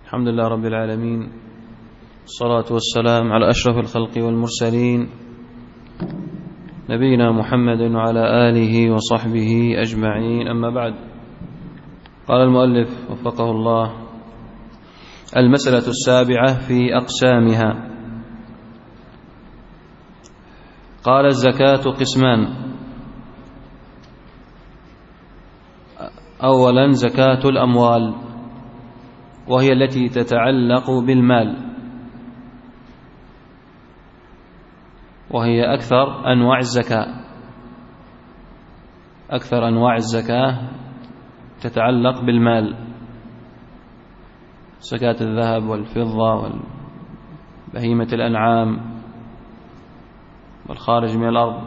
الحمد لله رب العالمين، الصلاة والسلام على أشرف الخلق والمرسلين، نبينا محمد وعلى آله وصحبه أجمعين. أما بعد، قال المؤلف وفقه الله: المسألة السابعة في أقسامها. قال: الزكاة قسمان. أولا زكاة الأموال، وهي التي تتعلق بالمال، وهي أكثر أنواع الزكاة. أكثر أنواع الزكاة تتعلق بالمال، زكاة الذهب والفضة وبهيمة الأنعام والخارج من الأرض.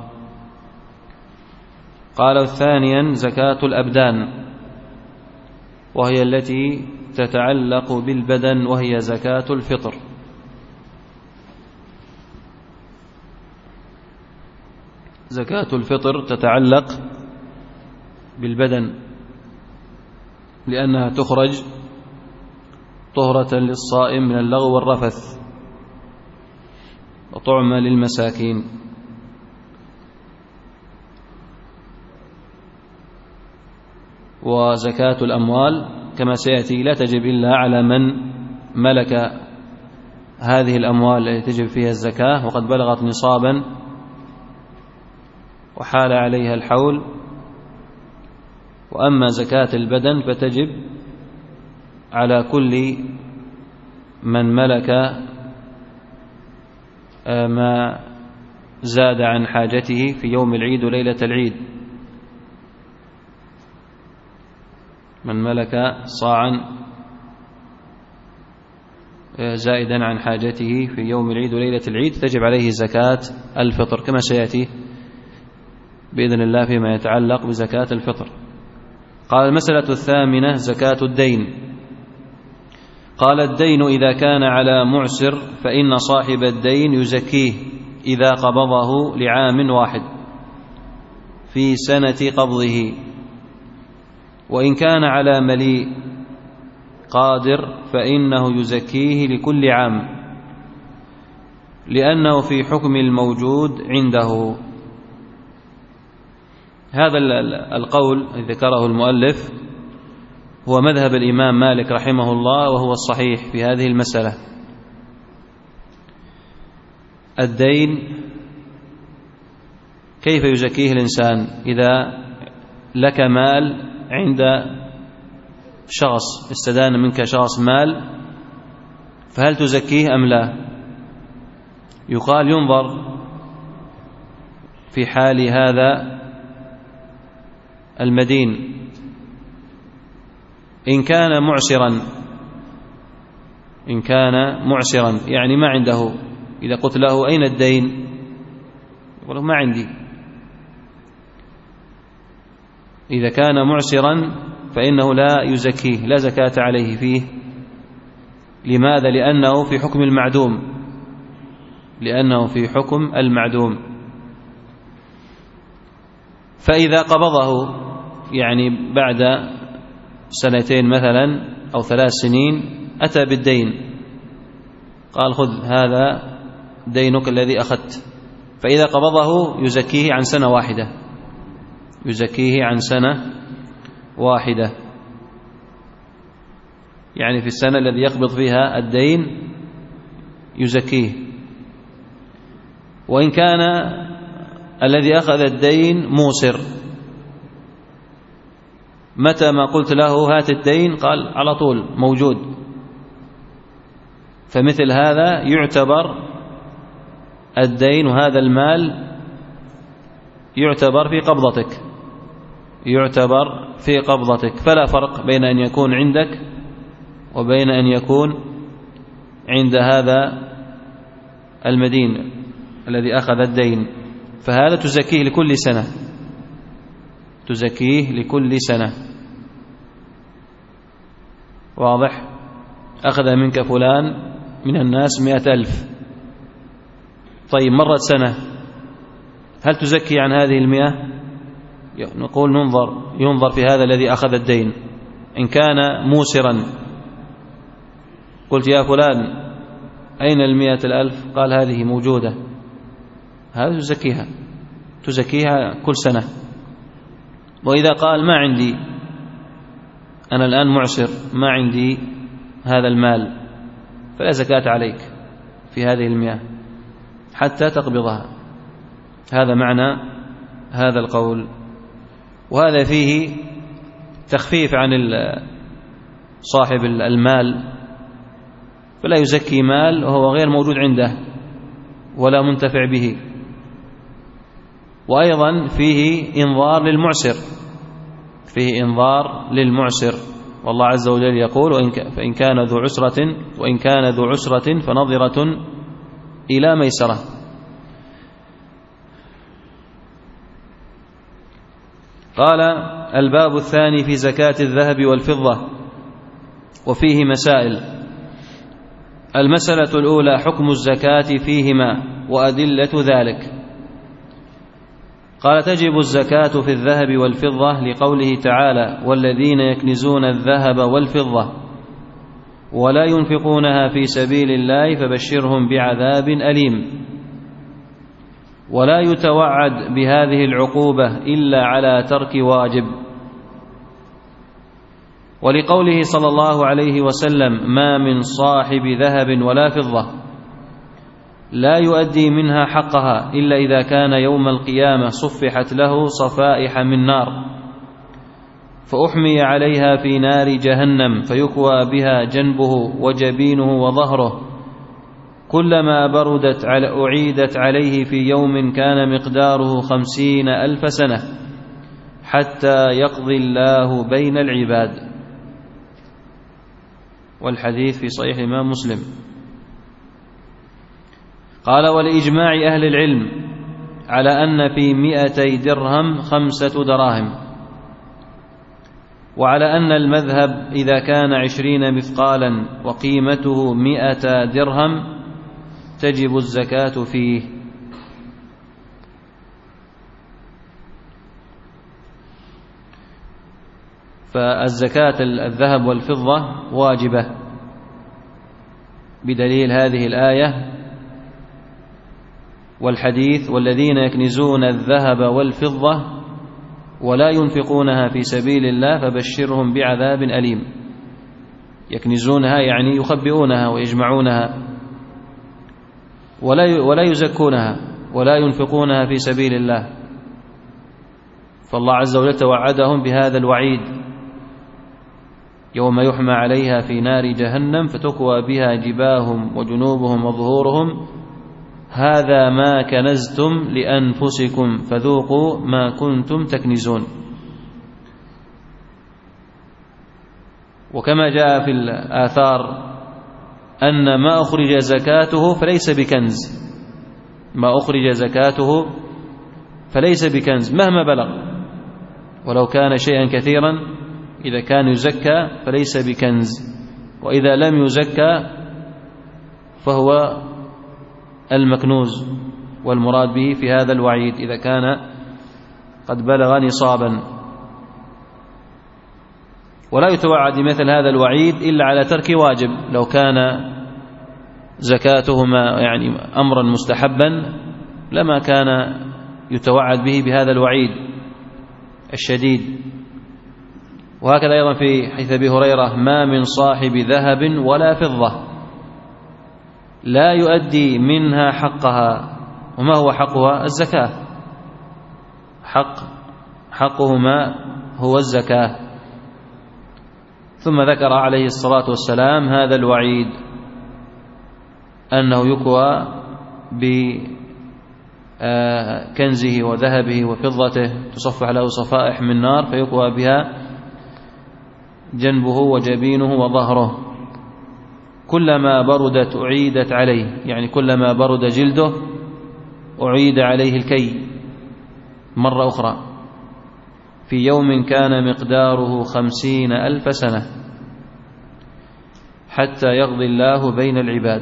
قال: ثانيا زكاة الأبدان، وهي التي تتعلق بالبدن، وهي زكاة الفطر. زكاة الفطر تتعلق بالبدن، لأنها تخرج طهرة للصائم من اللغو والرفث، وطعمة للمساكين. وزكاة الأموال كما سيأتي لا تجب إلا على من ملك هذه الأموال التي تجب فيها الزكاة وقد بلغت نصابا وحال عليها الحول. وأما زكاة البدن فتجب على كل من ملك ما زاد عن حاجته في يوم العيد وليلة العيد، من ملك صاعا زائدا عن حاجته في يوم العيد وليلة العيد تجب عليه زكاة الفطر، كما سيأتي بإذن الله فيما يتعلق بزكاة الفطر. قال: المسألة الثامنة زكاة الدين. قال: الدين إذا كان على معسر فإن صاحب الدين يزكيه إذا قبضه لعام واحد في سنة قبضه، وإن كان على مليء قادر فإنه يزكيه لكل عام، لأنه في حكم الموجود عنده. هذا القول ذكره المؤلف هو مذهب الإمام مالك رحمه الله، وهو الصحيح في هذه المسألة. الدين كيف يزكيه الإنسان؟ إذا لك مال عند شخص، استدان منك شخص مال، فهل تزكيه أم لا؟ يقال ينظر في حال هذا المدين، إن كان معسرا يعني ما عنده، إذا قلت له أين الدين يقول له ما عندي. إذا كان معسرا فإنه لا يزكيه، لا زكاة عليه فيه. لماذا؟ لأنه في حكم المعدوم، لأنه في حكم المعدوم. فإذا قبضه يعني بعد سنتين مثلا أو 3 سنين أتى بالدين، قال: خذ هذا دينك الذي أخذت، فإذا قبضه يزكيه عن سنة واحدة، يزكيه عن سنة واحدة، يعني في السنة الذي يقبض فيها الدين يزكيه. وإن كان الذي أخذ الدين موسر، متى ما قلت له هات الدين قال على طول موجود، فمثل هذا يعتبر الدين وهذا المال يعتبر في قبضتك، يعتبر في قبضتك، فلا فرق بين أن يكون عندك وبين أن يكون عند هذا المدين الذي أخذ الدين. فهذا تزكيه لكل سنة، تزكيه لكل سنة. واضح؟ أخذ منك فلان من الناس 100,000، طيب مرت سنة، هل تزكي عن هذه 100؟ نقول ينظر في هذا الذي أخذ الدين، إن كان موسرا قلت يا فلان أين 100,000؟ قال هذه موجودة، هذا تزكيها كل سنة. وإذا قال ما عندي، أنا الآن معسر ما عندي هذا المال، فلا زكاة عليك في هذه 100 حتى تقبضها. هذا معنى هذا القول. وهذا فيه تخفيف عن صاحب المال، فلا يزكي مال وهو غير موجود عنده ولا منتفع به. وأيضا فيه إنظار للمعسر، والله عز وجل يقول وإن كان ذو عسرة فنظرة إلى ميسرة. قال الباب الثاني في زكاة الذهب والفضة، وفيه مسائل. المسألة الأولى حكم الزكاة فيهما وأدلة ذلك. قال تجب الزكاة في الذهب والفضة لقوله تعالى والذين يكنزون الذهب والفضة ولا ينفقونها في سبيل الله فبشرهم بعذاب أليم. ولا يتوعد بهذه العقوبة إلا على ترك واجب. ولقوله صلى الله عليه وسلم ما من صاحب ذهب ولا فضة لا يؤدي منها حقها إلا إذا كان يوم القيامة صفحت له صفائح من نار فأحمي عليها في نار جهنم فيكوى بها جنبه وجبينه وظهره كلما بردت أعيدت عليه في يوم كان مقداره 50,000 سنة حتى يقضي الله بين العباد. والحديث في صحيح الإمام مسلم. قال ولإجماع أهل العلم على أن في 200 درهم 5 دراهم، وعلى أن المذهب إذا كان 20 مثقالا وقيمته 100 درهم تجب الزكاة فيه. فالزكاة الذهب والفضة واجبة بدليل هذه الآية والحديث والذين يكنزون الذهب والفضة ولا ينفقونها في سبيل الله فبشرهم بعذاب أليم. يكنزونها يعني يخبئونها ويجمعونها ولا يزكونها ولا ينفقونها في سبيل الله، فالله عز وجل توعدهم بهذا الوعيد يوم يحمى عليها في نار جهنم فتكوى بها جباههم وجنوبهم وظهورهم هذا ما كنزتم لأنفسكم فذوقوا ما كنتم تكنزون. وكما جاء في الآثار أن ما أخرج زكاته فليس بكنز، ما أخرج زكاته فليس بكنز مهما بلغ، ولو كان شيئا كثيرا إذا كان يزكى فليس بكنز، وإذا لم يزكى فهو المكنوز، والمراد به في هذا الوعيد إذا كان قد بلغ نصابا. ولا يتوعد بمثل هذا الوعيد إلا على ترك واجب، لو كان زكاتهما يعني أمرا مستحبا لما كان يتوعد به بهذا الوعيد الشديد. وهكذا أيضا في حديث أبي هريرة ما من صاحب ذهب ولا فضة لا يؤدي منها حقها. وما هو حقها؟ الزكاة، حقهما هو الزكاة. ثم ذكر عليه الصلاة والسلام هذا الوعيد أنه يكوى بكنزه وذهبه وفضته تصفح له صفائح من نار فيكوى بها جنبه وجبينه وظهره كلما بردت أعيدت عليه، يعني كلما برد جلده أعيد عليه الكي مرة أخرى في يوم كان مقداره 50,000 سنة حتى يقضي الله بين العباد.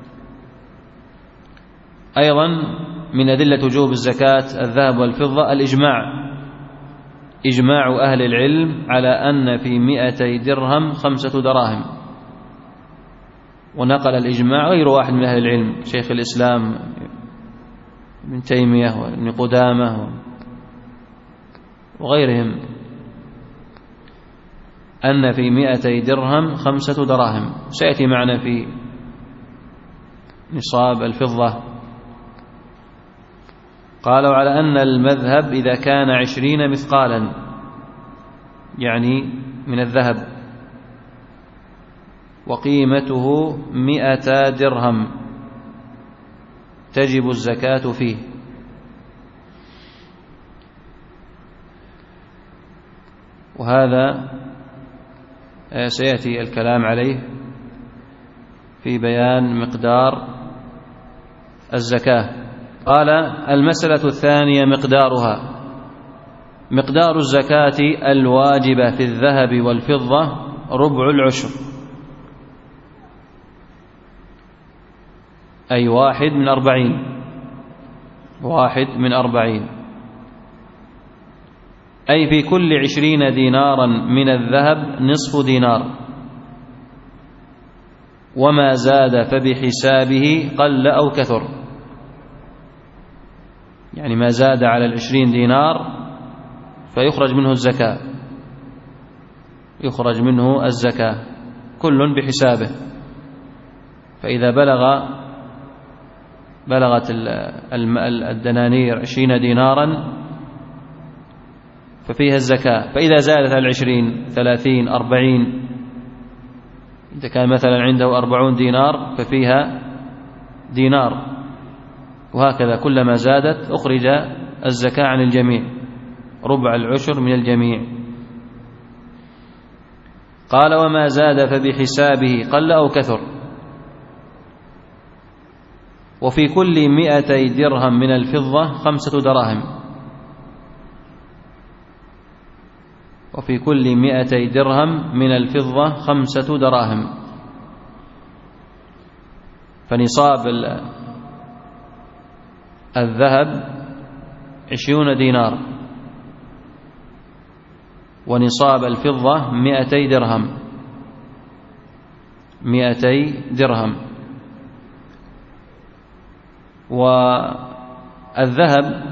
أيضا من أدلة وجوب الزكاة الذهب والفضة إجماع أهل العلم على أن في 200 درهم 5 دراهم، ونقل الإجماع غير واحد من أهل العلم، شيخ الإسلام ابن تيمية وابن قدامة وغيرهم، أن في 200 درهم 5 دراهم. سيأتي معنا في نصاب الفضة. قالوا على أن المذهب إذا كان 20 مثقالا، يعني من الذهب، وقيمته 100 درهم تجب الزكاة فيه. وهذا سيأتي الكلام عليه في بيان مقدار الزكاة. قال: المسألة الثانية مقدارها. مقدار الزكاة الواجبة في الذهب والفضة ربع العشر، أي 1 من 40، أي في كل 20 دينارا من الذهب نصف دينار، وما زاد فبحسابه قل أو كثر. يعني ما زاد على 20 دينار فيخرج منه الزكاة، يخرج منه الزكاة كل بحسابه. فإذا بلغت الدنانير 20 دينارا ففيها الزكاة. فإذا زادت على 20 30 40، إذا كان مثلا عنده 40 دينار ففيها دينار، وهكذا كلما زادت أخرج الزكاة عن الجميع، ربع العشر من الجميع. قال: وما زاد فبحسابه قل أو كثر. وفي كل 200 درهم من الفضة 5 دراهم، وفي كل 200 درهم من الفضة 5 دراهم. فنصاب الذهب 20 دينار، ونصاب الفضة 200 درهم، 200 درهم. والذهب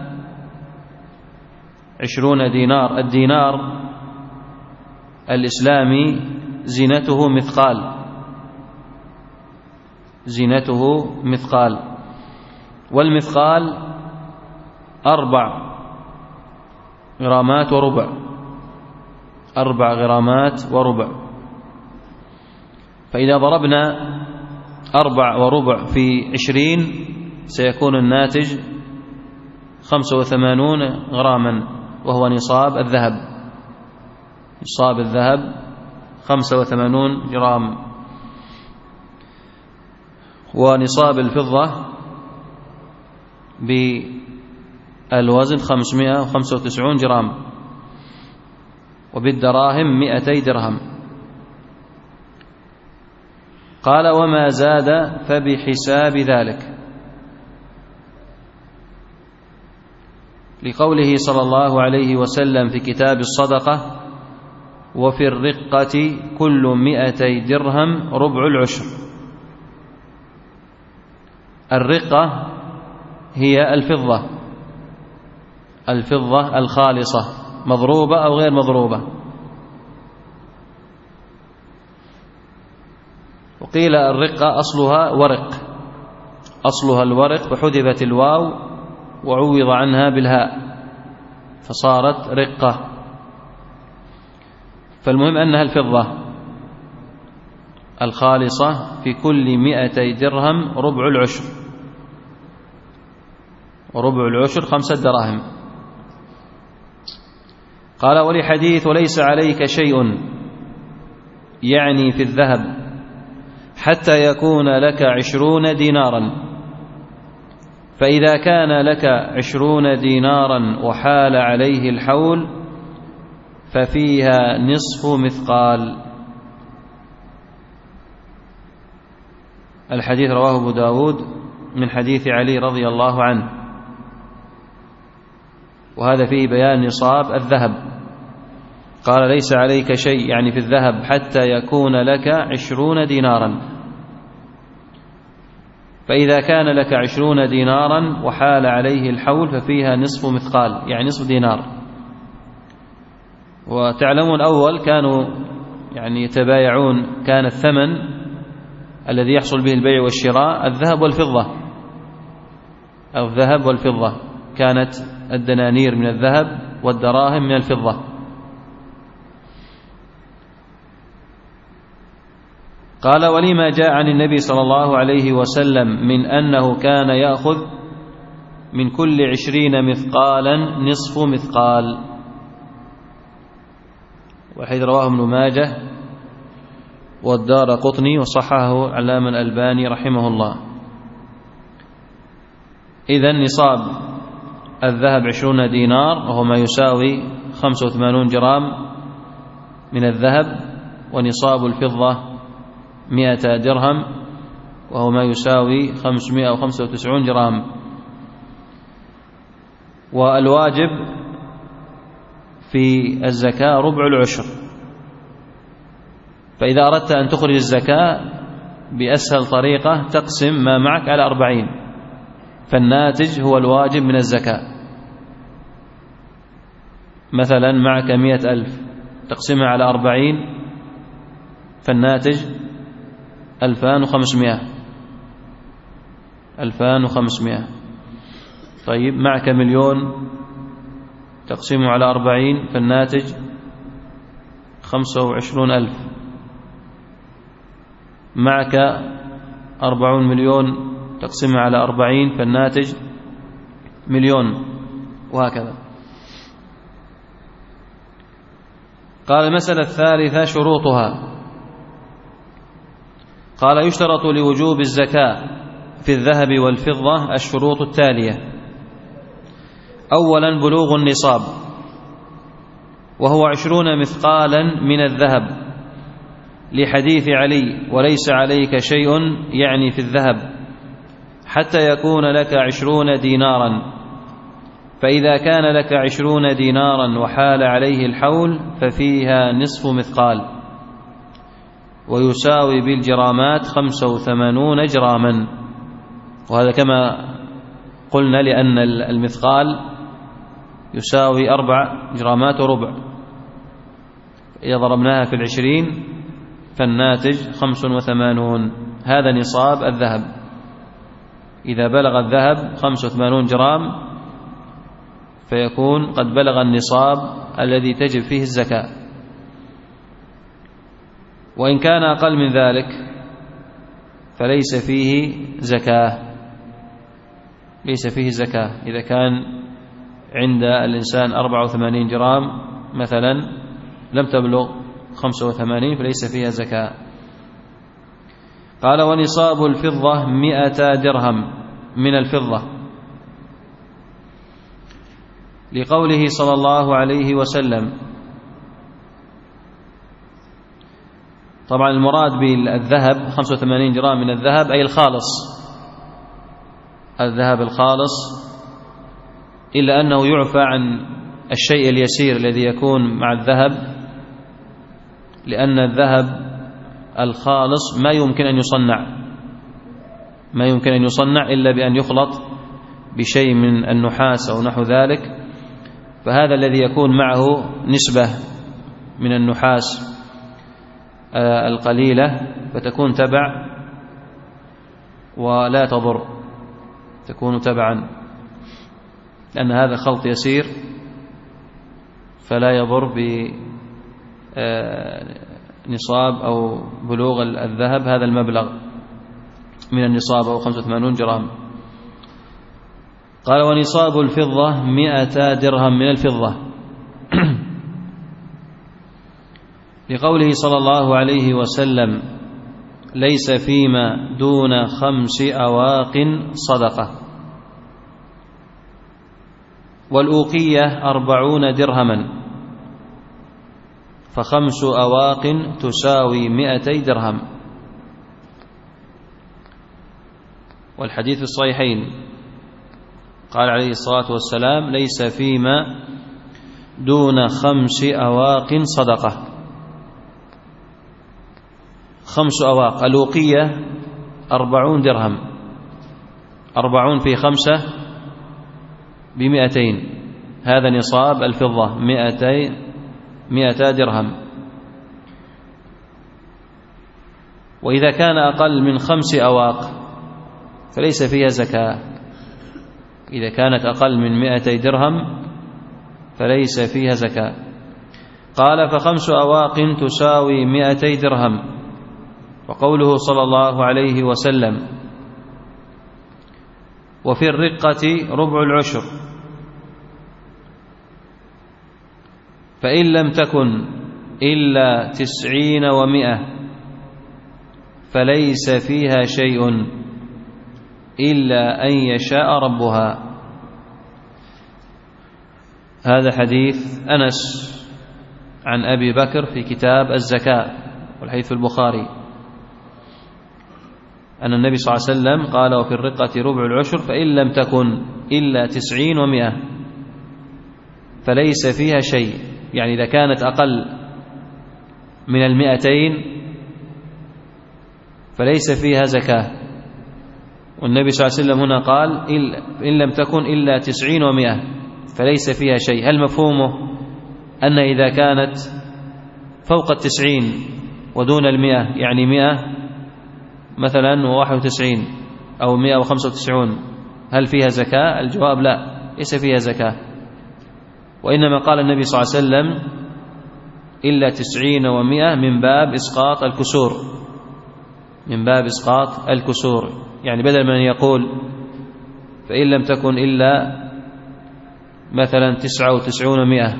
20 دينار. الدينار الإسلامي زينته مثقال، زينته مثقال، والمثقال 4 غرامات وربع، 4 غرامات وربع. فإذا ضربنا 4 وربع في 20 سيكون الناتج 85 غراما، وهو نصاب الذهب. نصاب الذهب 85 جرام. ونصاب الفضة بالوزن 595 جرام، وبالدراهم 200 درهم. قال: وما زاد فبحساب ذلك، لقوله صلى الله عليه وسلم في كتاب الصدقة: وفي الرقة كل 200 درهم ربع العشر. الرقة هي الفضة، الفضة الخالصة، مضروبة أو غير مضروبة. وقيل الرقة أصلها ورق، أصلها الورق، فحذفت الواو وعوض عنها بالهاء فصارت رقة. فالمهم أنها الفضة الخالصة في كل 200 درهم ربع العشر، وربع العشر 5 دراهم. قال: ولحديث وليس عليك شيء، يعني في الذهب، حتى يكون لك 20 دينارا، فإذا كان لك 20 دينارا وحال عليه الحول ففيها نصف مثقال. الحديث رواه أبو داود من حديث علي رضي الله عنه، وهذا فيه بيان نصاب الذهب. قال: ليس عليك شيء، يعني في الذهب، حتى يكون لك 20 دينارا، فإذا كان لك 20 دينارا وحال عليه الحول ففيها نصف مثقال، يعني نصف دينار. وتعلمون أول كانوا يعني يتبايعون، كان الثمن الذي يحصل به البيع والشراء الذهب والفضة، أو الذهب والفضة، كانت الدنانير من الذهب والدراهم من الفضة. قال: ولما جاء عن النبي صلى الله عليه وسلم من أنه كان يأخذ من كل 20 مثقالا نصف مثقال، وحيث رواه ابن ماجه والدارقطني وصححه العلامة الألباني رحمه الله. إذن نصاب الذهب 20 دينار وهو ما يساوي 85 جرام من الذهب، ونصاب الفضة 100 درهم وهو ما يساوي 595 جرام. والواجب في الزكاة ربع العشر. فإذا أردت أن تخرج الزكاة بأسهل طريقة تقسم ما معك على 40، فالناتج هو الواجب من الزكاة. مثلا معك 100,000 تقسمها على 40 فالناتج 2500. طيب معك 1,000,000 تقسمه على 40 فالناتج 25,000. معك 40 مليون تقسمها على 40 فالناتج 1,000,000، وهكذا. قال: المسألة الثالثة شروطها. قال: يشترط لوجوب الزكاة في الذهب والفضة الشروط التالية: أولا بلوغ النصاب، وهو 20 مثقالا من الذهب، لحديث علي: وليس عليك شيء، يعني في الذهب، حتى يكون لك 20 دينارا. فإذا كان لك 20 دينارا وحال عليه الحول ففيها نصف مثقال، ويساوي بالجرامات 85 جراما. وهذا كما قلنا لأن المثقال يساوي 4 جرامات وربع، إذا ضربناها في 20 فالناتج 85. هذا نصاب الذهب. إذا بلغ الذهب 85 جرام فيكون قد بلغ النصاب الذي تجب فيه الزكاة. وإن كان أقل من ذلك فليس فيه زكاة، ليس فيه زكاة. إذا كان عند الإنسان 84 جرام مثلا لم تبلغ 85 فليس فيها زكاة. قال: ونصاب الفضة 100 درهم من الفضة، لقوله صلى الله عليه وسلم. طبعا المراد بالذهب 85 جرام من الذهب أي الخالص، الذهب الخالص، إلا أنه يعفى عن الشيء اليسير الذي يكون مع الذهب، لأن الذهب الخالص ما يمكن أن يصنع إلا بأن يخلط بشيء من النحاس أو نحو ذلك. فهذا الذي يكون معه نسبة من النحاس القليلة فتكون تبع ولا تضر، تكون تبعا، لأن هذا خلط يسير فلا يضر بنصاب أو بلوغ الذهب هذا المبلغ من النصاب أو 85 جرام. قال: ونصاب الفضة 100 درهم من الفضة، لقوله صلى الله عليه وسلم: ليس فيما دون 5 أواق صدقة. والأوقية 40 درهما، ف5 أواق تساوي 200 درهم. والحديث الصحيحين قال عليه الصلاة والسلام: ليس فيما دون 5 أواق صدقة. 5 أواق، الأوقية 40 درهم، 40 في 5 ب200، هذا نصاب الفضة 200 درهم. وإذا كان أقل من 5 أواق فليس فيها زكاة. إذا كانت أقل من 200 درهم فليس فيها زكاة. قال: ف5 أواق تساوي 200 درهم. وقوله صلى الله عليه وسلم: وفي الرقة ربع العشر، فإن لم تكن إلا 90 و100 فليس فيها شيء إلا أن يشاء ربها. هذا حديث أنس عن أبي بكر في كتاب الزكاة، والحديث في البخاري، أن النبي صلى الله عليه وسلم قال: وفي الرقة ربع العشر، فإن لم تكن إلا 90 و100 فليس فيها شيء. يعني إذا كانت أقل من 200 فليس فيها زكاة. والنبي صلى الله عليه وسلم هنا قال: إن لم تكن إلا 90 و100 فليس فيها شيء. هل مفهومه أن إذا كانت فوق 90 ودون 100، يعني 100 مثلا و91 أو 195، هل فيها زكاة؟ الجواب لا، ليس فيها زكاة. وإنما قال النبي صلى الله عليه وسلم: إلا 90 و100 من باب إسقاط الكسور، من باب إسقاط الكسور. يعني بدل من يقول فإن لم تكن إلا مثلا 99 و100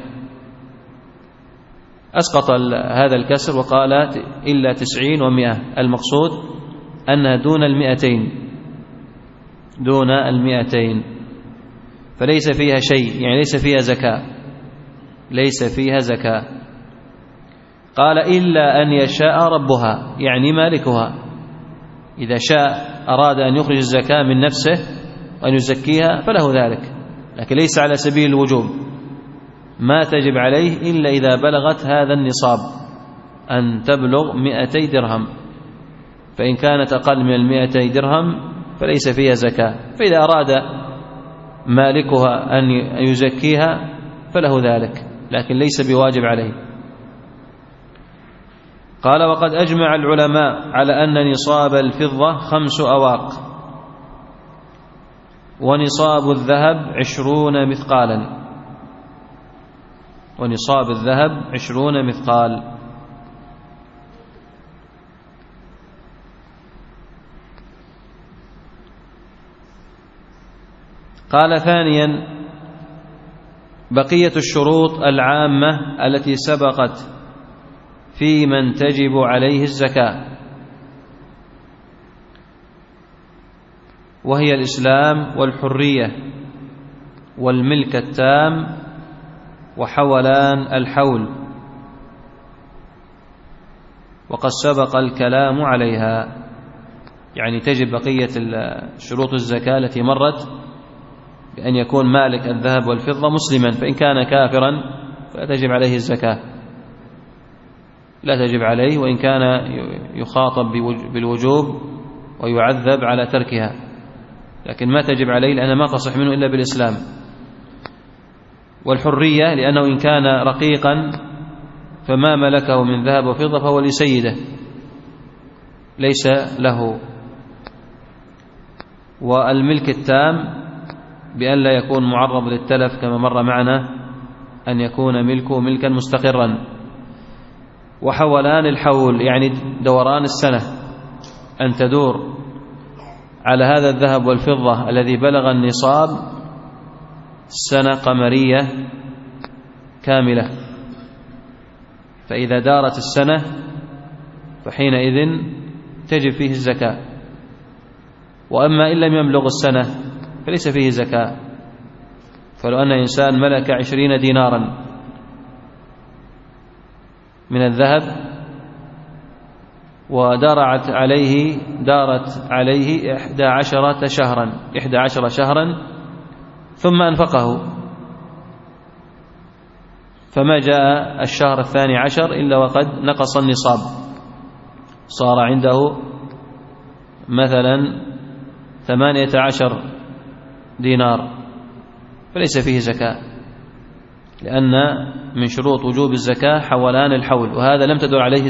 أسقط هذا الكسر وقال إلا 90 و100. المقصود أنها دون 200، دون 200 فليس فيها شيء، يعني ليس فيها زكاة، ليس فيها زكاة. قال: إلا أن يشاء ربها، يعني مالكها. إذا شاء أراد أن يخرج الزكاة من نفسه وأن يزكيها فله ذلك، لكن ليس على سبيل الوجوب، ما تجب عليه إلا إذا بلغت هذا النصاب، أن تبلغ 200 درهم. فإن كانت أقل من 200 درهم فليس فيها زكاة. فإذا أراد مالكها أن يزكيها فله ذلك، لكن ليس بواجب عليه. قال: وقد أجمع العلماء على أن نصاب الفضة 5 أواق، ونصاب الذهب 20 مثقالا، ونصاب الذهب 20 مثقال. قال: ثانيا: بقية الشروط العامة التي سبقت في من تجب عليه الزكاة، وهي الإسلام والحرية والملك التام وحولان الحول، وقد سبق الكلام عليها. يعني تجب بقية شروط الزكاة التي مرت بأن يكون مالك الذهب والفضة مسلما، فإن كان كافرا فلا تجب عليه الزكاة، لا تجب عليه، وإن كان يخاطب بالوجوب ويعذب على تركها، لكن ما تجب عليه لأنها ما تصح منه إلا بالإسلام. والحرية لأنه إن كان رقيقا فما ملكه من ذهب وفضة فهو لسيده ليس له. والملك التام بأن لا يكون معرض للتلف كما مر معنا، أن يكون ملكه ملكا مستقرا. وحولان الحول يعني دوران السنة، أن تدور على هذا الذهب والفضة الذي بلغ النصاب سنة قمرية كاملة، فإذا دارت السنة فحينئذ تجب فيه الزكاة. وأما إن لم يبلغ السنة فليس فيه زكاة. فلو أن إنسان ملك 20 دينارا من الذهب ودارت عليه 11 شهرا ثم أنفقه، فما جاء الشهر 12 إلا وقد نقص النصاب، صار عنده مثلا 18 دينار فليس فيه زكاة، لأن من شروط وجوب الزكاة حولان الحول، وهذا لم تدر عليه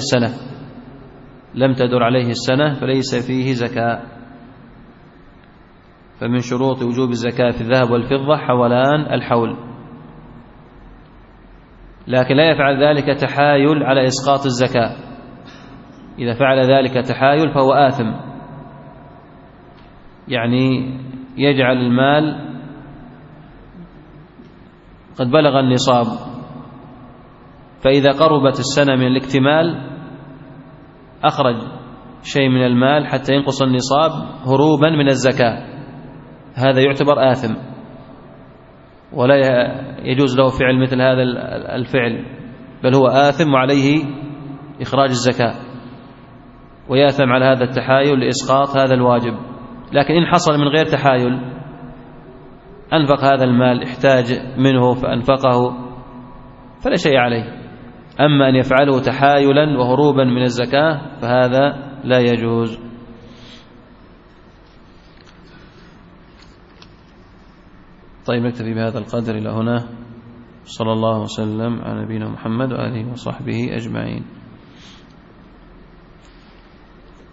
السنة فليس فيه زكاة. فمن شروط وجوب الزكاة في الذهب والفضة حولان الحول، لكن لا يفعل ذلك تحايل على إسقاط الزكاة. إذا فعل ذلك تحايل فهو آثم، يعني يجعل المال قد بلغ النصاب، فإذا قربت السنة من الاكتمال أخرج شيء من المال حتى ينقص النصاب هروبا من الزكاة، هذا يعتبر آثم، ولا يجوز له فعل مثل هذا الفعل، بل هو آثم وعليه إخراج الزكاة، ويأثم على هذا التحايل لإسقاط هذا الواجب. لكن إن حصل من غير تحايل، أنفق هذا المال، احتاج منه فأنفقه، فلا شيء عليه. أما أن يفعله تحايلا وهروبا من الزكاة فهذا لا يجوز. طيب، نكتفي بهذا القدر إلى هنا. صلى الله وسلم على نبينا محمد وآله وصحبه أجمعين.